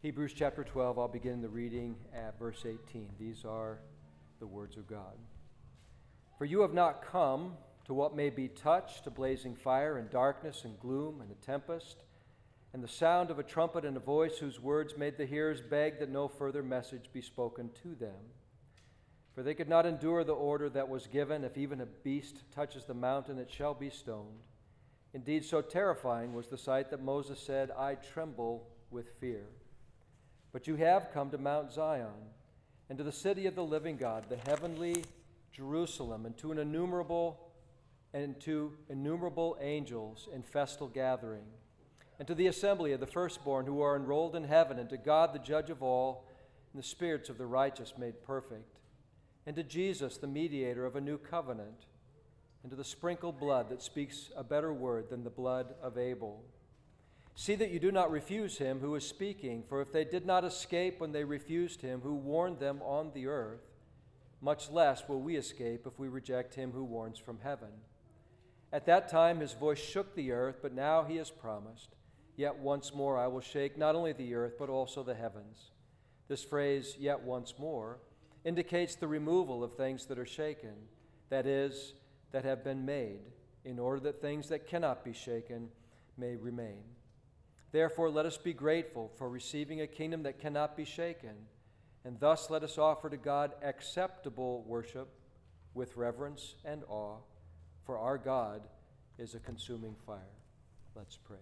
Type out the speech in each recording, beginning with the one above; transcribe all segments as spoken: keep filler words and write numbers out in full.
Hebrews chapter twelve, I'll begin the reading at verse eighteen. These are the words of God. For you have not come to what may be touched, to blazing fire and darkness and gloom and a tempest, and the sound of a trumpet and a voice whose words made the hearers beg that no further message be spoken to them. For they could not endure the order that was given, if even a beast touches the mountain, it shall be stoned. Indeed, so terrifying was the sight that Moses said, I tremble with fear. But you have come to Mount Zion, and to the city of the living God, the heavenly Jerusalem, and to an innumerable and to innumerable angels in festal gathering, and to the assembly of the firstborn who are enrolled in heaven, and to God the judge of all, and the spirits of the righteous made perfect, and to Jesus the mediator of a new covenant, and to the sprinkled blood that speaks a better word than the blood of Abel. See that you do not refuse him who is speaking, for if they did not escape when they refused him who warned them on the earth, much less will we escape if we reject him who warns from heaven. At that time his voice shook the earth, but now he has promised, yet once more I will shake not only the earth, but also the heavens. This phrase, yet once more, indicates the removal of things that are shaken, that is, that have been made, in order that things that cannot be shaken may remain. Therefore, let us be grateful for receiving a kingdom that cannot be shaken, and thus let us offer to God acceptable worship with reverence and awe, for our God is a consuming fire. Let's pray.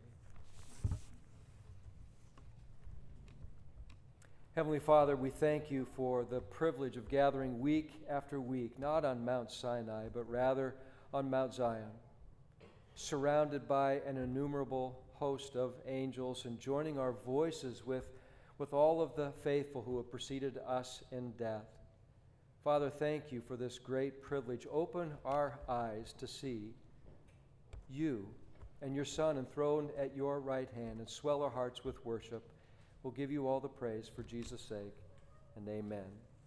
Heavenly Father, we thank you for the privilege of gathering week after week, not on Mount Sinai, but rather on Mount Zion, surrounded by an innumerable host of angels and joining our voices with, with all of the faithful who have preceded us in death. Father, thank you for this great privilege. Open our eyes to see you and your Son enthroned at your right hand, and swell our hearts with worship. We'll give you all the praise for Jesus' sake, and amen.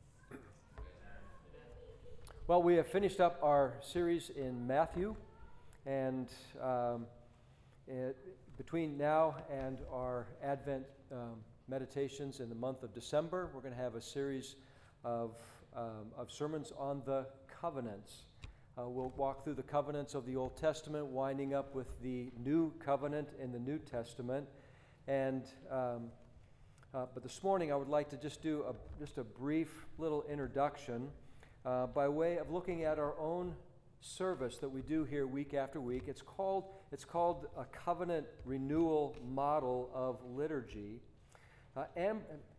Well, we have finished up our series in Matthew, and um, it, between now and our Advent um, meditations in the month of December, we're going to have a series of, um, of sermons on the covenants. Uh, we'll walk through the covenants of the Old Testament, winding up with the new covenant in the New Testament. And um, uh, but this morning, I would like to just do a, just a brief little introduction uh, by way of looking at our own service that we do here week after week. It's called it's called a covenant renewal model of liturgy. Uh, Am,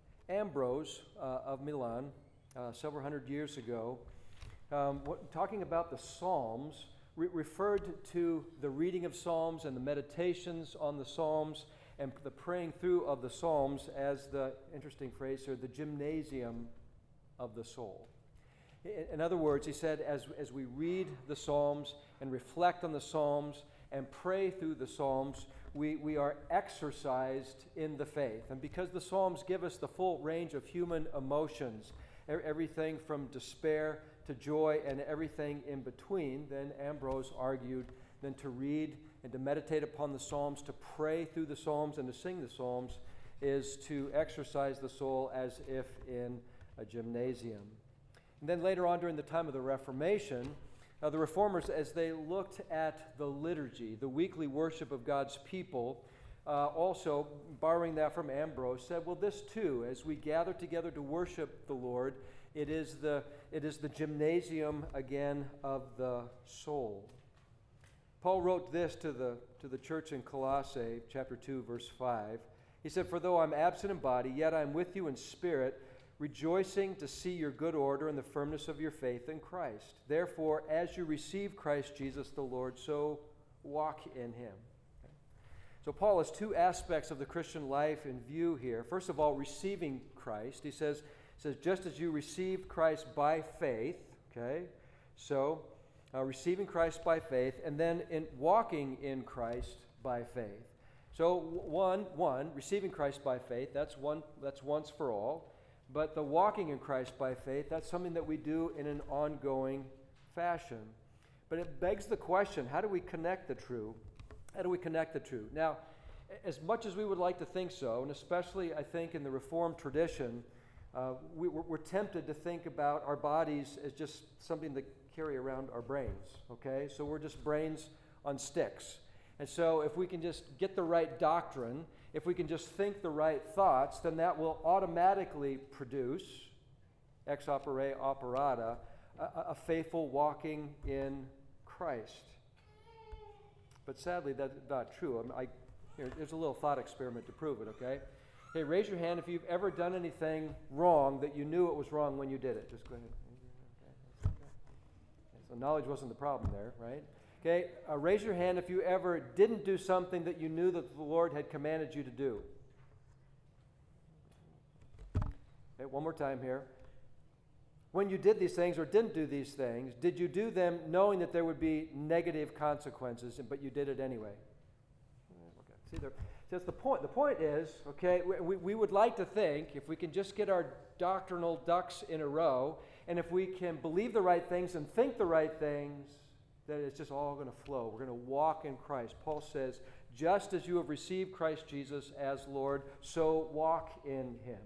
Ambrose uh, of Milan, uh, several hundred years ago, um, what, talking about the Psalms, re- referred to the reading of Psalms and the meditations on the Psalms and the praying through of the Psalms as the, interesting phrase here, the gymnasium of the soul. In other words, he said, as, as we read the Psalms and reflect on the Psalms and pray through the Psalms, we, we are exercised in the faith. And because the Psalms give us the full range of human emotions, everything from despair to joy and everything in between, then Ambrose argued then to read and to meditate upon the Psalms, to pray through the Psalms and to sing the Psalms is to exercise the soul as if in a gymnasium. And then later on during the time of the Reformation, uh, the Reformers, as they looked at the liturgy, the weekly worship of God's people, uh, also, borrowing that from Ambrose, said, well, this too, as we gather together to worship the Lord, it is the, it is the gymnasium again of the soul. Paul wrote this to the, to the church in Colossae, chapter two, verse five. He said, for though I'm absent in body, yet I'm with you in spirit, rejoicing to see your good order and the firmness of your faith in Christ. Therefore, as you receive Christ Jesus the Lord, so walk in him. Okay. So Paul has two aspects of the Christian life in view here. First of all, receiving Christ. He says, says just as you received Christ by faith, okay, so uh, receiving Christ by faith, and then in walking in Christ by faith. So one, one, receiving Christ by faith, that's one, that's once for all. But the walking in Christ by faith, that's something that we do in an ongoing fashion. But it begs the question, how do we connect the two? How do we connect the two? Now, As much as we would like to think so, and especially I think in the Reformed tradition, uh, we, we're, we're tempted to think about our bodies as just something to carry around our brains, okay? So we're just brains on sticks. And so if we can just get the right doctrine, if we can just think the right thoughts, then that will automatically produce, ex opere operata, a, a faithful walking in Christ. But sadly, that's not true. I, mean, I Here, there's a little thought experiment to prove it, okay? Hey, raise your hand if you've ever done anything wrong that you knew it was wrong when you did it. Just go ahead. Okay. Okay. So knowledge wasn't the problem there, right? Okay, uh, raise your hand if you ever didn't do something that you knew that the Lord had commanded you to do. Okay, one more time here. When you did these things or didn't do these things, did you do them knowing that there would be negative consequences, but you did it anyway? See, there, that's the point. The point is, okay, we, we would like to think if we can just get our doctrinal ducks in a row, and if we can believe the right things and think the right things, that it's just all going to flow. We're going to walk in Christ. Paul says, just as you have received Christ Jesus as Lord, so walk in him.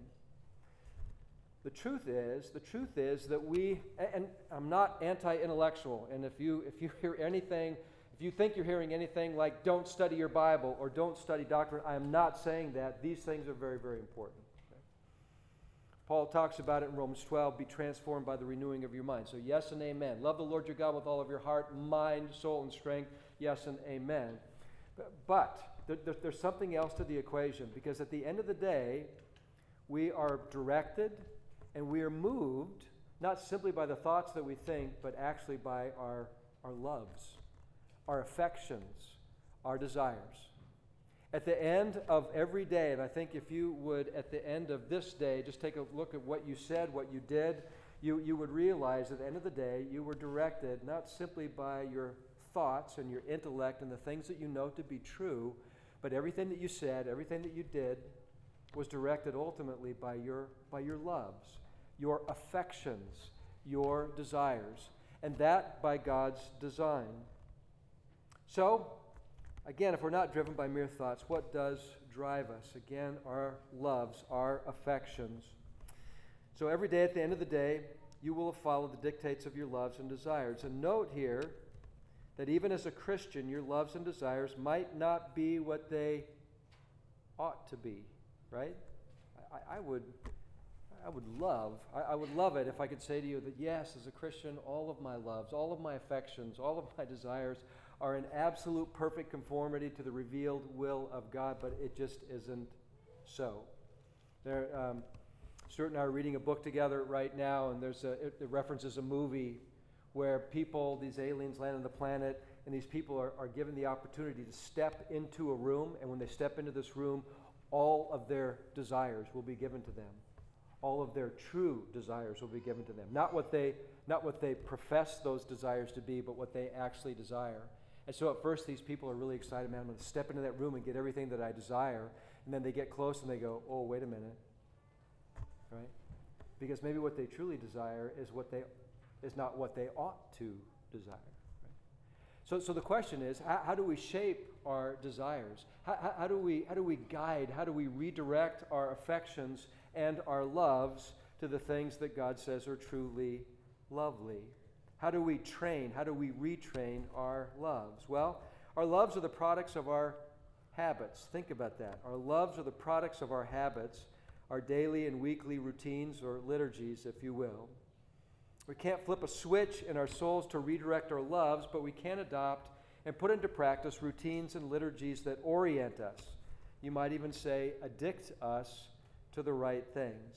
The truth is, the truth is that we, and I'm not anti-intellectual, and if you if you hear anything, if you think you're hearing anything like don't study your Bible or don't study doctrine, I am not saying that. These things are very, very important. Okay? Paul talks about it in Romans twelve, be transformed by the renewing of your mind. So yes and amen. Love the Lord your God with all of your heart, mind, soul, and strength. Yes and amen. But, but there, there, there's something else to the equation, because at the end of the day, we are directed and we are moved not simply by the thoughts that we think, but actually by our, our loves, our affections, our desires. At the end of every day, and I think if you would, at the end of this day, just take a look at what you said, what you did, you, you would realize at the end of the day, you were directed not simply by your thoughts and your intellect and the things that you know to be true, but everything that you said, everything that you did was directed ultimately by your, by your loves, your affections, your desires, and that by God's design. So, again, if we're not driven by mere thoughts, what does drive us? Again, our loves, our affections. So every day at the end of the day, you will follow the dictates of your loves and desires. And note here that even as a Christian, your loves and desires might not be what they ought to be, right? I, I would... I would love, I, I would love it if I could say to you that yes, as a Christian, all of my loves, all of my affections, all of my desires are in absolute perfect conformity to the revealed will of God, but it just isn't so. There, um, Stuart and I are reading a book together right now, and there's a, it, it references a movie where people, these aliens land on the planet, and these people are, are given the opportunity to step into a room, and when they step into this room, all of their desires will be given to them. All of their true desires will be given to them. Not what they, not what they profess those desires to be, but what they actually desire. And so at first these people are really excited, man, I'm going to step into that room and get everything that I desire. And then they get close and they go, oh, wait a minute. Right? Because maybe what they truly desire is what they is not what they ought to desire. Right? So, so the question is, how, how do we shape our desires? How, how, how do we how do we guide? How do we redirect our affections and our loves to the things that God says are truly lovely? How do we train? How do we retrain our loves? Well, our loves are the products of our habits. Think about that. Our loves are the products of our habits, our daily and weekly routines or liturgies, if you will. We can't flip a switch in our souls to redirect our loves, but we can adopt and put into practice routines and liturgies that orient us. You might even say addict us to the right things.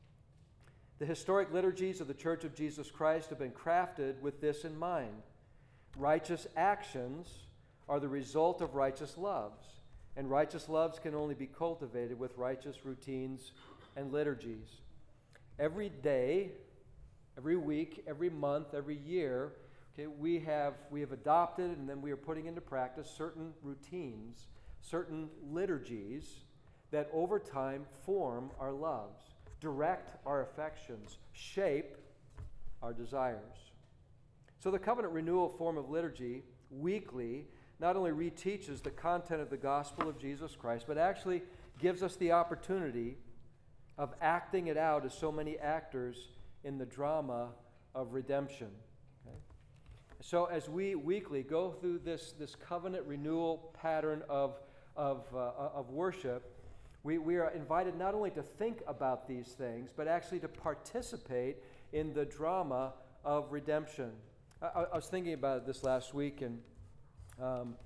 The historic liturgies of the Church of Jesus Christ have been crafted with this in mind. Righteous actions are the result of righteous loves, and righteous loves can only be cultivated with righteous routines and liturgies. Every day, every week, every month, every year, okay, we have we have adopted and then we are putting into practice certain routines, certain liturgies that over time form our loves, direct our affections, shape our desires. So the covenant renewal form of liturgy weekly not only reteaches the content of the gospel of Jesus Christ, but actually gives us the opportunity of acting it out as so many actors in the drama of redemption. Okay? So as we weekly go through this, this covenant renewal pattern of, of, uh, of worship, we, we are invited not only to think about these things, but actually to participate in the drama of redemption. I, I was thinking about this last week, and um,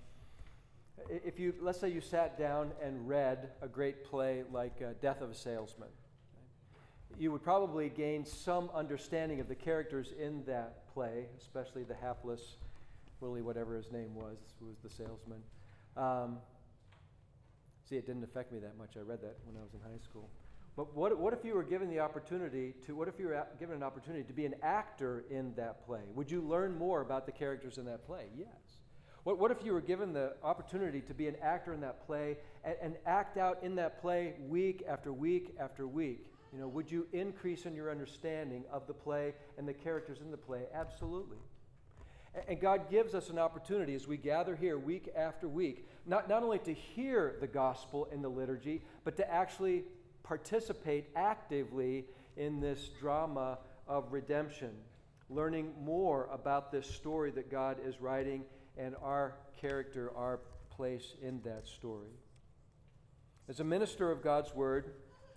if you, let's say you sat down and read a great play like uh, Death of a Salesman, you would probably gain some understanding of the characters in that play, especially the hapless Willie, whatever his name was, who was the salesman. Um, see, it didn't affect me that much. I read that when I was in high school. But what, what if you were given the opportunity to, what if you were given an opportunity to be an actor in that play? Would you learn more about the characters in that play? Yes. What, what if you were given the opportunity to be an actor in that play and, and act out in that play week after week after week? You know, would you increase in your understanding of the play and the characters in the play? Absolutely. And, and God gives us an opportunity as we gather here week after week, not, not only to hear the gospel in the liturgy, but to actually participate actively in this drama of redemption, learning more about this story that God is writing and our character, our place in that story. As a minister of God's Word,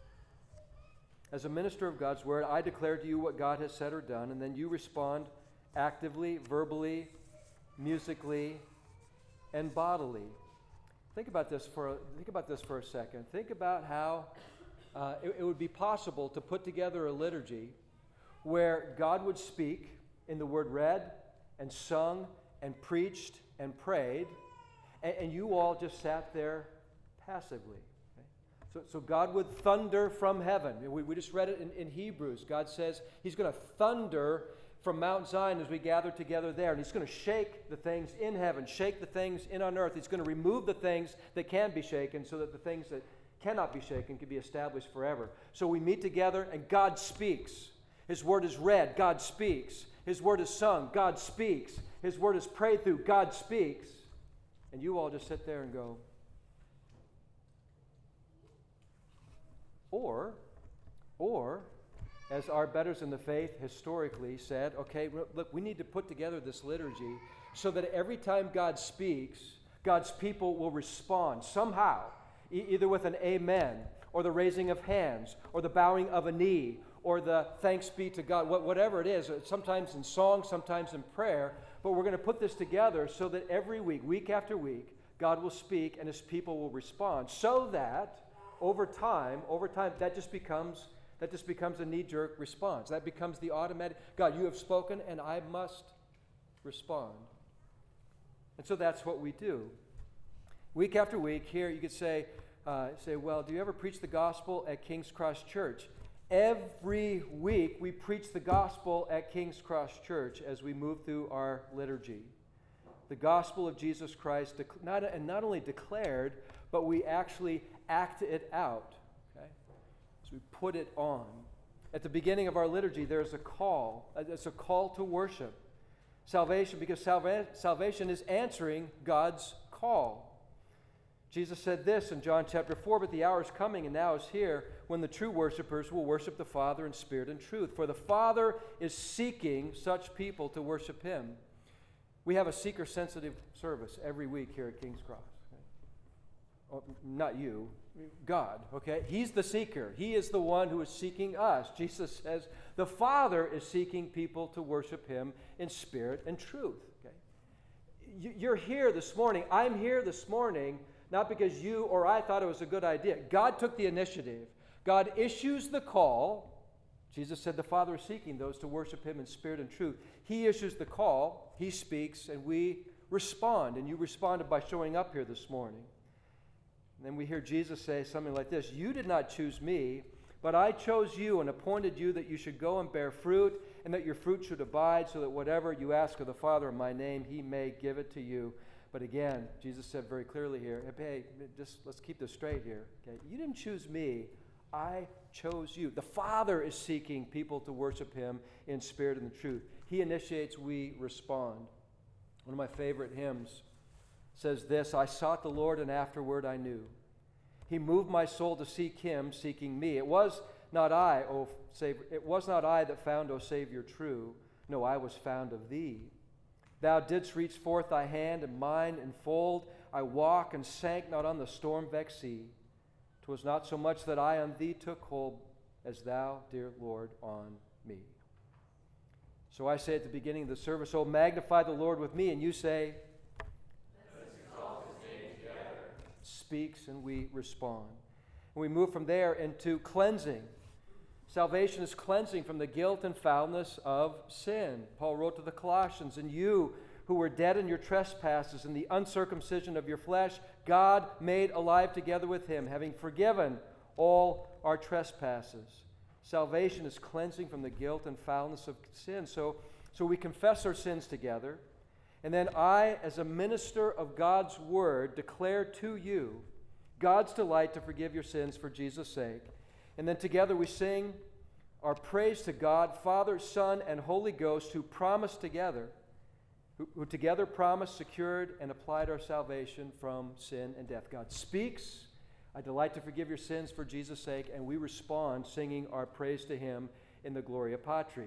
As a minister of God's Word, I declare to you what God has said or done, and then you respond actively, verbally, musically, and bodily. Think about this for, think about this for a second. Think about how uh, it, it would be possible to put together a liturgy where God would speak in the word read and sung and preached and prayed, and, and you all just sat there passively. So, so God would thunder from heaven. We, we just read it in, in Hebrews. God says he's going to thunder from Mount Zion as we gather together there. And he's going to shake the things in heaven, shake the things in on earth. He's going to remove the things that can be shaken so that the things that cannot be shaken can be established forever. So we meet together and God speaks. His word is read. God speaks. His word is sung. God speaks. His word is prayed through. God speaks. And you all just sit there and go, Or, or, as our betters in the faith historically said, okay, look, we need to put together this liturgy so that every time God speaks, God's people will respond somehow, e- either with an amen, or the raising of hands, or the bowing of a knee, or the thanks be to God, whatever it is, sometimes in song, sometimes in prayer, but we're going to put this together so that every week, week after week, God will speak and his people will respond, so that Over time, over time, that just becomes that just becomes a knee-jerk response. That becomes the automatic, God, you have spoken and I must respond. And so that's what we do. Week after week, here you could say, uh, say, well, do you ever preach the gospel at King's Cross Church? Every week we preach the gospel at King's Cross Church as we move through our liturgy. The gospel of Jesus Christ, dec- not, and not only declared, but we actually act it out, okay? So we put it on. At the beginning of our liturgy, there's a call. It's a call to worship. Salvation, because salva- salvation is answering God's call. Jesus said this in John chapter four, but the hour is coming and now is here when the true worshipers will worship the Father in spirit and truth. For the Father is seeking such people to worship him. We have a seeker-sensitive service every week here at King's Cross. Oh, not you, God, okay? He's the seeker. He is the one who is seeking us. Jesus says the Father is seeking people to worship him in spirit and truth, okay? You're here this morning. I'm here this morning not because you or I thought it was a good idea. God took the initiative. God issues the call. Jesus said the Father is seeking those to worship him in spirit and truth. He issues the call. He speaks, and we respond. And you responded by showing up here this morning. And then we hear Jesus say something like this, you did not choose me, but I chose you and appointed you that you should go and bear fruit, and that your fruit should abide, so that whatever you ask of the Father in my name, he may give it to you. But again, Jesus said very clearly here, hey, just let's keep this straight here. Okay? You didn't choose me, I chose you. The Father is seeking people to worship him in spirit and in truth. He initiates, we respond. One of my favorite hymns says this, I sought the Lord, and afterward I knew. He moved my soul to seek him, seeking me. It was not I, O Savior, it was not I that found, O Savior, true. No, I was found of thee. Thou didst reach forth thy hand, and mine enfold. I walk and sank not on the storm-vexed sea. 'Twas not so much that I on thee took hold, as thou, dear Lord, on me. So I say at the beginning of the service, oh, magnify the Lord with me, and you say, let's exalt his name together. Speaks, and we respond. And we move from there into cleansing. Salvation is cleansing from the guilt and foulness of sin. Paul wrote to the Colossians, and you who were dead in your trespasses and the uncircumcision of your flesh, God made alive together with him, having forgiven all our trespasses. Salvation is cleansing from the guilt and foulness of sin. So, so we confess our sins together, and then I, as a minister of God's word, declare to you God's delight to forgive your sins for Jesus' sake. And then together we sing our praise to God, Father, Son, and Holy Ghost, who promised together, who, who together promised, secured, and applied our salvation from sin and death. God speaks, I delight to forgive your sins for Jesus' sake, and we respond singing our praise to him in the Gloria Patri.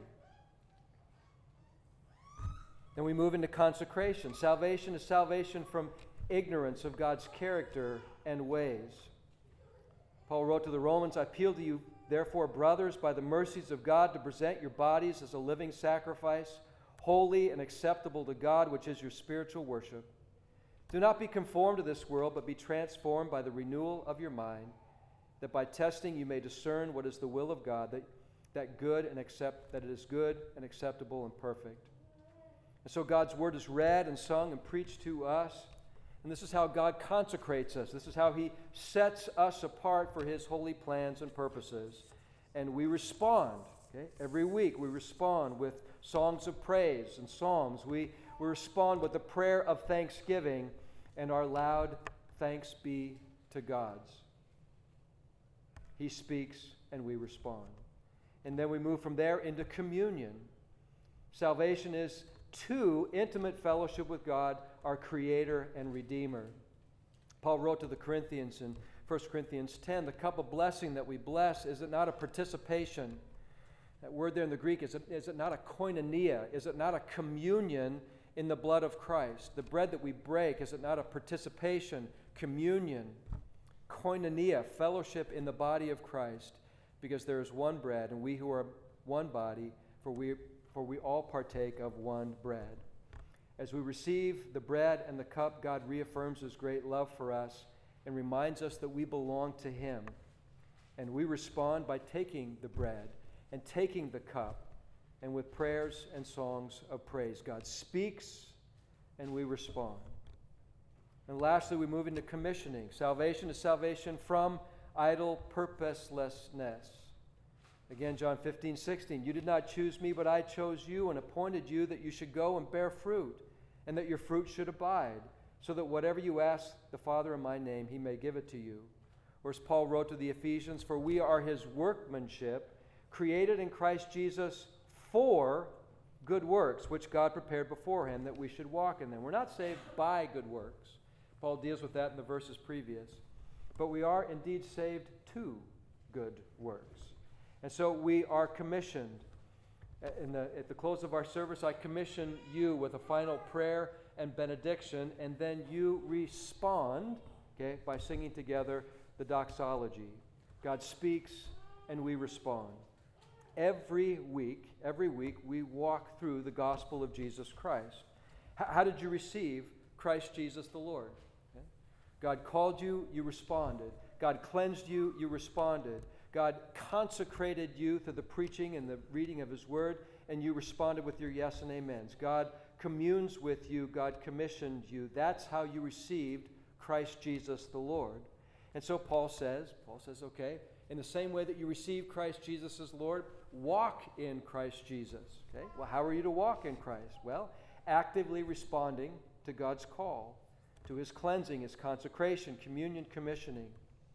Then we move into consecration. Salvation is salvation from ignorance of God's character and ways. Paul wrote to the Romans, I appeal to you, therefore, brothers, by the mercies of God, to present your bodies as a living sacrifice, holy and acceptable to God, which is your spiritual worship. Do not be conformed to this world, but be transformed by the renewal of your mind, that by testing you may discern what is the will of God, that, that good and accept that it is good and acceptable and perfect. And so God's word is read and sung and preached to us. And this is how God consecrates us. This is how he sets us apart for his holy plans and purposes. And we respond. Okay? Every week we respond with songs of praise and psalms. We, we respond with a prayer of thanksgiving and our loud thanks be to God's. He speaks and we respond. And then we move from there into communion. Salvation is two, intimate fellowship with God, our Creator and Redeemer. Paul wrote to the Corinthians in First Corinthians ten, the cup of blessing that we bless, is it not a participation? That word there in the Greek, is it, is it not a koinonia? Is it not a communion in the blood of Christ? The bread that we break, is it not a participation, communion, koinonia, fellowship in the body of Christ? Because there is one bread, and we who are one body, for we for we all partake of one bread. As we receive the bread and the cup, God reaffirms his great love for us and reminds us that we belong to him. And we respond by taking the bread and taking the cup, and with prayers and songs of praise. God speaks and we respond. And lastly, we move into commissioning. Salvation is salvation from idle purposelessness. Again, John fifteen, sixteen, you did not choose me, but I chose you and appointed you that you should go and bear fruit, and that your fruit should abide, so that whatever you ask the Father in my name, he may give it to you. Or as Paul wrote to the Ephesians, for we are his workmanship, created in Christ Jesus for good works, which God prepared beforehand that we should walk in them. We're not saved by good works. Paul deals with that in the verses previous. But we are indeed saved to good works. And so we are commissioned. In the, at the close of our service, I commission you with a final prayer and benediction, and then you respond, okay, by singing together the doxology. God speaks and we respond. Every week, every week, we walk through the gospel of Jesus Christ. H- how did you receive Christ Jesus the Lord? Okay? God called you, you responded. God cleansed you, you responded. God consecrated you through the preaching and the reading of his word, and you responded with your yes and amens. God communes with you. God commissioned you. That's how you received Christ Jesus the Lord. And so Paul says, Paul says, okay, in the same way that you receive Christ Jesus as Lord, walk in Christ Jesus. Okay? Well, how are you to walk in Christ? Well, actively responding to God's call, to his cleansing, his consecration, communion, commissioning.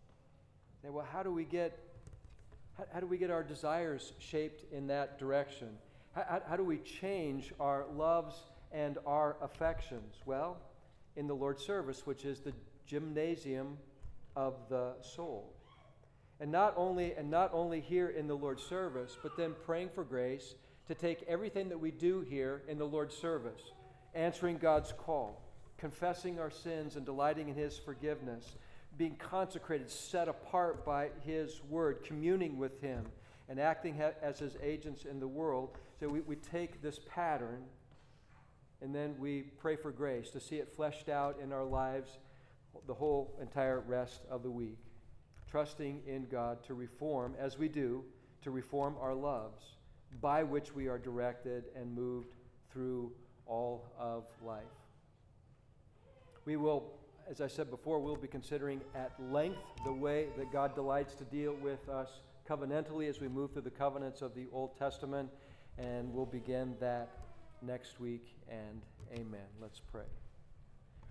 Now, well, how do we get how, how do we get our desires shaped in that direction? How, how, how do we change our loves and our affections? Well, in the Lord's service, which is the gymnasium of the soul. And not only and not only here in the Lord's service, but then praying for grace to take everything that we do here in the Lord's service, answering God's call, confessing our sins and delighting in His forgiveness, being consecrated, set apart by His word, communing with Him, and acting ha- as His agents in the world. So we, we take this pattern and then we pray for grace to see it fleshed out in our lives the whole entire rest of the week, trusting in God to reform, as we do, to reform our loves, by which we are directed and moved through all of life. We will, as I said before, we'll be considering at length the way that God delights to deal with us covenantally as we move through the covenants of the Old Testament, and we'll begin that next week, and amen. Let's pray.